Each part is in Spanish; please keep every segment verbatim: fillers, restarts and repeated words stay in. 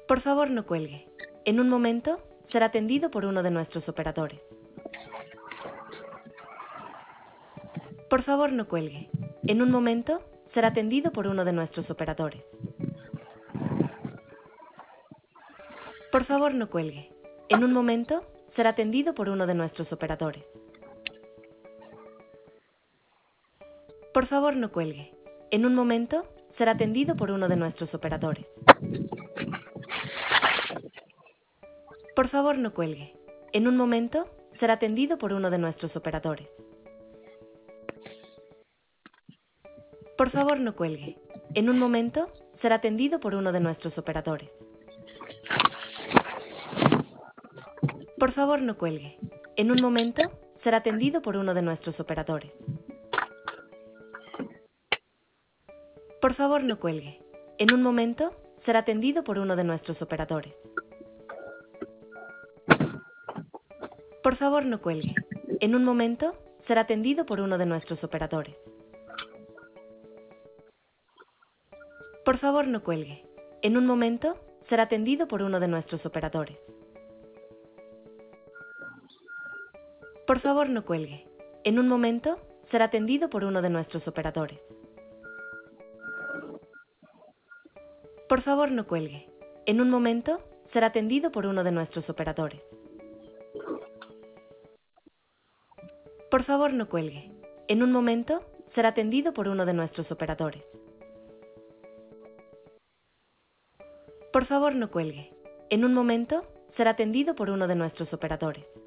Por favor, no cuelgue. En un momento, será atendido por uno de nuestros operadores. Por favor, no cuelgue. En un momento, será atendido por uno de nuestros operadores. Por favor, no cuelgue. En un momento, será atendido por uno de nuestros operadores. Por favor, no cuelgue. En un momento, será atendido por uno de nuestros operadores. Por favor, no cuelgue. En un momento, será atendido por uno de nuestros operadores. Por favor, no cuelgue. En un momento, será atendido por uno de nuestros operadores. Por favor, no cuelgue. En un momento, será atendido por uno de nuestros operadores. Por favor, no cuelgue. En un momento, será atendido por uno de nuestros operadores. Por favor, no cuelgue. En un momento, será atendido por uno de nuestros operadores. Por favor, no cuelgue. En un momento, será atendido por uno de nuestros operadores. Por favor, no cuelgue. En un momento, será atendido por uno de nuestros operadores. Por favor, no cuelgue. En un momento, será atendido por uno de nuestros operadores. Por favor, no cuelgue. En un momento, será atendido por uno de nuestros operadores. Por favor, no cuelgue. En un momento, será atendido por uno de nuestros operadores.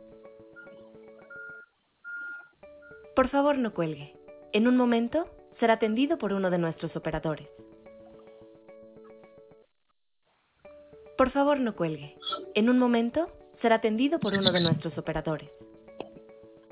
Por favor, no cuelgue. En un momento, será atendido por uno de nuestros operadores. Por favor, no cuelgue. En un momento, será atendido por uno de nuestros operadores.